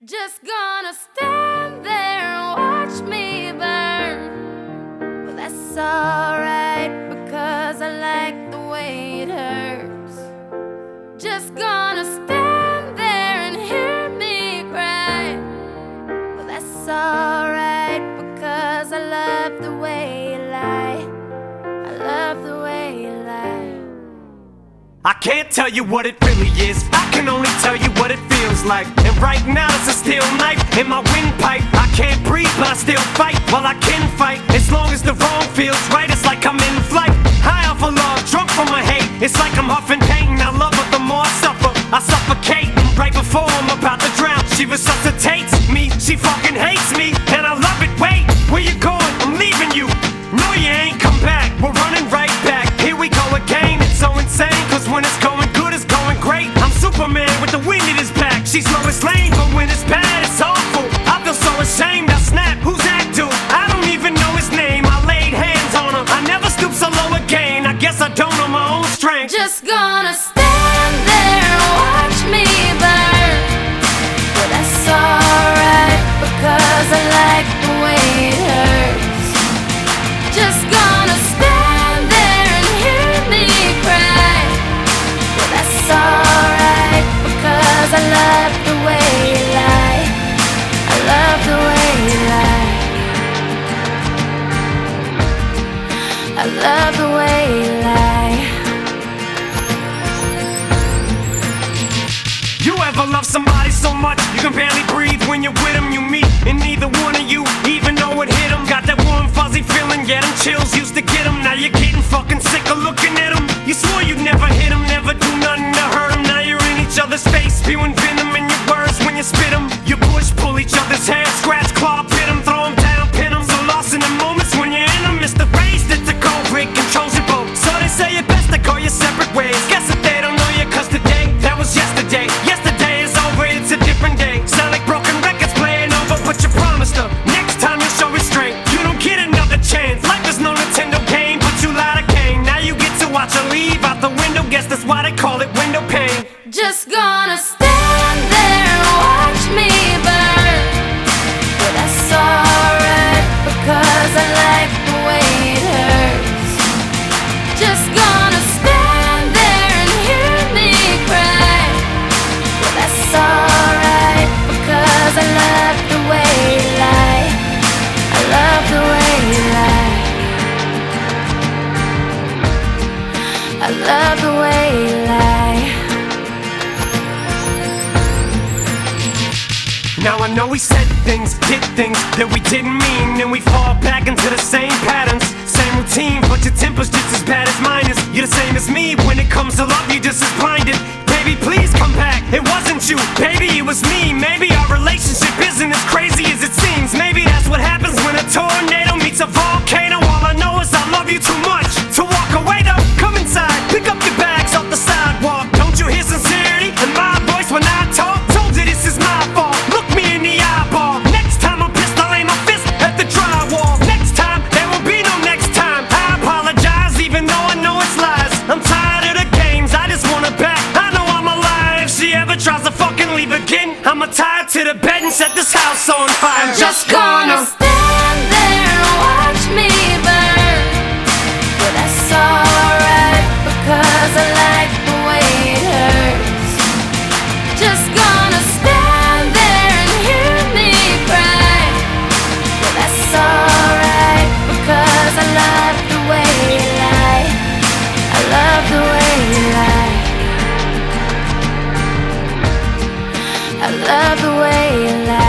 Just gonna stand there and watch me burn. Well, that's alright because I like the way it hurts. Just gonna stand there and hear me cry. Well, that's alright because I love the way you lie. I love the way you lie. I can't tell you what it really is, I can only tell you what it feels like. And right now it's a steel knife in my windpipe. I can't breathe but I still fight, well I can fight. As long as the wrong feels right, it's like I'm in flight. High off of love, drunk from my hate, it's like I'm huffing pain. I love her the more I suffer, I suffocate. Right before I'm about to drown, she resuscitates me. She fucking hates me, and I love it. Wait, where you going? I'm leaving you. No you ain't come back, we're running right back. Here we go again, it's so insane. Cause when it's going good, it's going great. I'm Superman with the wind in his back. She's Lois Lane, but when it's bad, it's awful. I feel so ashamed, I snap, who's that dude? I don't even know his name, I laid hands on him. I never stoop so low again, I guess I don't know my own strength. Just gonna stand there and watch me burn. Well, that's alright because I like the way it hurts. Just gonna stand there and hear me cry. Well, that's alright because I love the way you lie. I love the way you lie. I love the way you lie. You ever love somebody so much you can barely breathe when you're with them? You meet and neither one of you even know it hit them. Got that warm fuzzy feeling, yeah, them chills used to get them. Now you're getting fucking sick of looking at them. You swore you'd never hit them, never do nothing to hurt them. Now you're in each other's face, spewing venom in your words when you spit them. You push, pull each other's hair, scratch, claw, pit them, throw them down, pin them. So lost in the moments when you're in them, it's the race that's a cold break, controls your boat. So they say it best to go your separate ways. Guess that they don't know you cause today, that was yesterday. Yesterday is over, it's a different day. Sound like broken records playing over, but you promised her next time you'll show restraint. You don't get another chance, life is no Nintendo game, but you lied again. Now you get to watch her leave out the window, guess that's why they call it window pane. Just gonna stand there and watch me burn. But that's alright because I like the way it hurts. Just gonna stand there and hear me cry. But that's alright because I love the way you lie. I love the way you lie. I love the way you lie. Now I know we said things, did things that we didn't mean, and we fall back into the same patterns, same routine, but your temper's just as bad as mine is. You're the same as me, when it comes to love you're just as blinded. Baby, please come back, it wasn't you, baby, it was me. Maybe our relationship isn't as crazy as it seems. Maybe that's what happens when a tornado meets a volcano. All I know is I love you too much to walk away though. Come inside, pick up your bags off the sidewalk. Don't you hear sincerity in my voice when I talk? Told you this is my fault, look me in the eyeball. Next time I'm pissed, I'll aim my fist at the drywall. Next time, there will be no next time. I apologize even though I know it's lies. I'm tired of the games, I just want her back. I know I'm alive, if she ever tries to fucking leave again, I'ma tie her to the bed and set this house on fire. I'm just gonna stand there and watch me burn. But that's alright because I like the way it hurts. Just gonna stand there and hear me cry. But that's alright because I love the way you lie. I love the way you lie. I love the way you lie.